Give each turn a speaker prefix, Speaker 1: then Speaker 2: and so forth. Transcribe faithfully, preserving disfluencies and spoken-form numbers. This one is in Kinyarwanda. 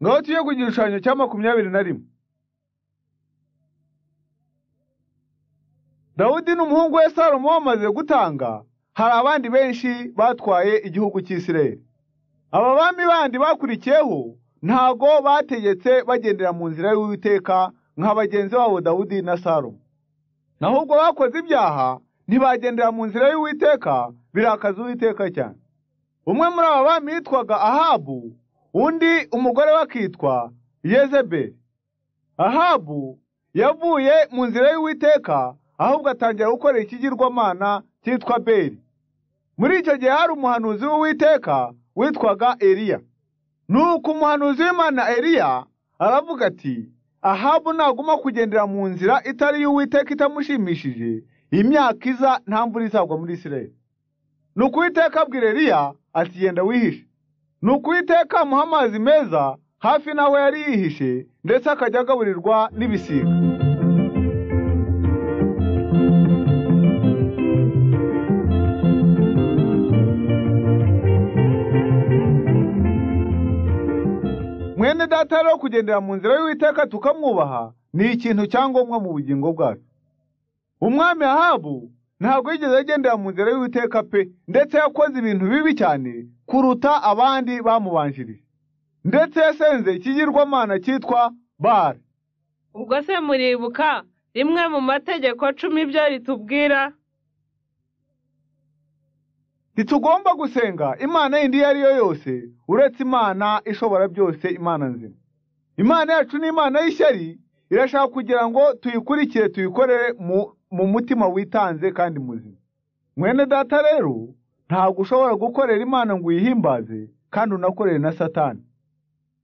Speaker 1: Ngaho tuye ku gishushanyo cya makumyabiri na rimwe. Dawudi n'umuhungu we Salomo bamaze gutanga, hari abandi benshi batwaye igihugu cy'Isirayeli. Aba bami bandi bakurikiyeho ntago bategetse bagendera mu nzira y'Uwiteka nka bagenzi babo Dawudi na Salomo. Nahubwo bakoze ibyaha ntibagendera mu nzira y'Uwiteka, birakaza Uwiteka cyane. Umwe muri aba bami yitwaga Ahabu, undi umugore wakitwa Yezebeli. Ahabu yavuye mu nzira y'Uwiteka, ahubwo atangira gukorera ikigirwamana cyitwa Beli. Muri icyo gihe hari umuhanuzi w'Uwiteka witwaga Eliya. Nuko umuhanuzi w'Imana Eliya aravuga ati, Ahabu naguma kugendera mu nzira itari y'Uwiteka itamushimishije, imyaka iza nta mvura izagwa muri Isirayeli. Nuko Uwiteka abwira Eliya ati, genda wihishe. Nuko Uwiteka amuha amazi meza hafi naho yari yihishe, ndetse akajya agaburirwa n'ibisiga. Mwene data rero kugendera mu nzira y'Uwiteka tukamwubaha ni ikintu cyangombwa mu bugingo bwacu. Umwami Ahabu ntabwo yigeze agendera mu nzira y'Uwiteka pe, ndetse yakoze ibintu bibi cyane kuruta abandi bamubanjirije. Ndetse yasenze ikigirwamana cyitwa Bali.
Speaker 2: Ubwo se muribuka rimwe mu mategeko cumi byo ritubwira?
Speaker 1: Ntitugomba gusenga imana yindi iyo ari yo yose uretse Imana ishobora byose, Imana nzima. Imana yacu ni Imana y'ishyari, irashaka kugira ngo tuyikurikire tuyikorere mu, mu mutima witanze kandi muzima. Mwene data rero ntabwo ushobora gukorera Imana ngo uyihimbaze kandi unakorere na Satani.